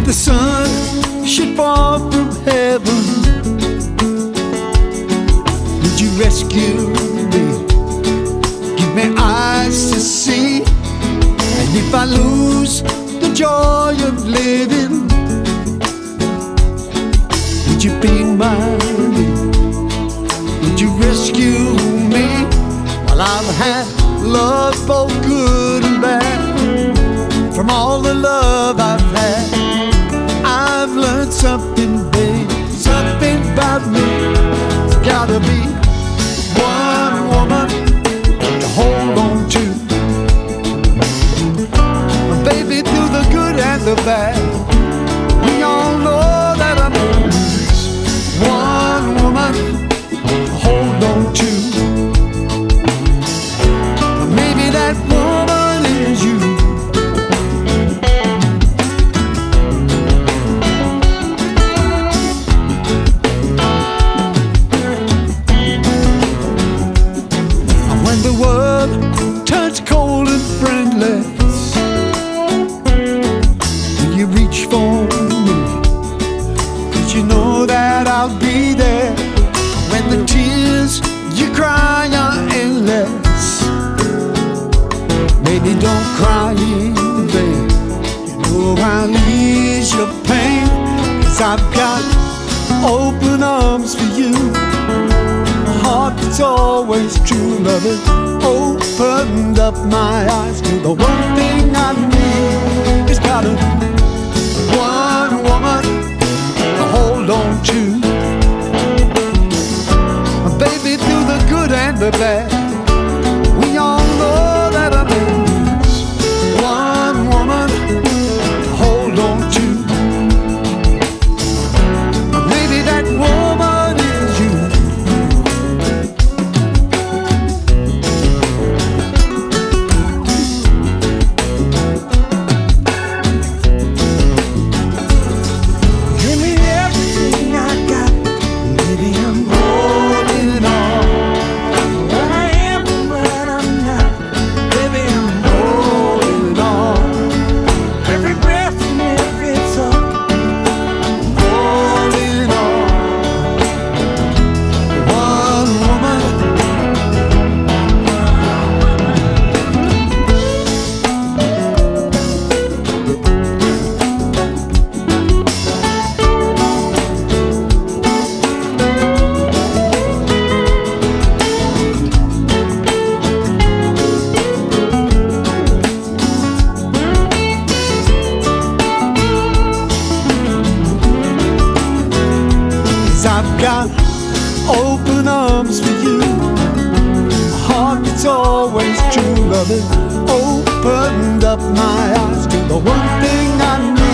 the sun should fall from heaven, would you rescue me? Give me eyes to see. And if I lose the joy of living, would you be mine? Would you rescue me? Well, I've had love both good and bad. From all the love I've had, I've learned something, babe, something about me. It's gotta be one woman to hold on to, baby, through the good and the bad. We all know that I'm one woman to hold on to. Maybe that woman is you. When the world turns cold and friendless, will you reach for me? 'Cause you know that I'll be there. When the tears you cry are endless, baby, don't cry, babe. You know I'll ease your pain, 'cause I've got open arms for you. A heart that's always true, loving, opened up my eyes to the one thing I need. It's got a one woman to hold on to, baby, through the good and the bad. We all know that I need one woman to hold on to. Maybe that woman is you. Give me everything I got, baby, I'm holding on. What I am and what I'm not, baby, I'm holding on. Every breath and every thought, holding on. One woman. I've got open arms for you. A heart that's always true, loving, opened up my eyes to the one thing I need.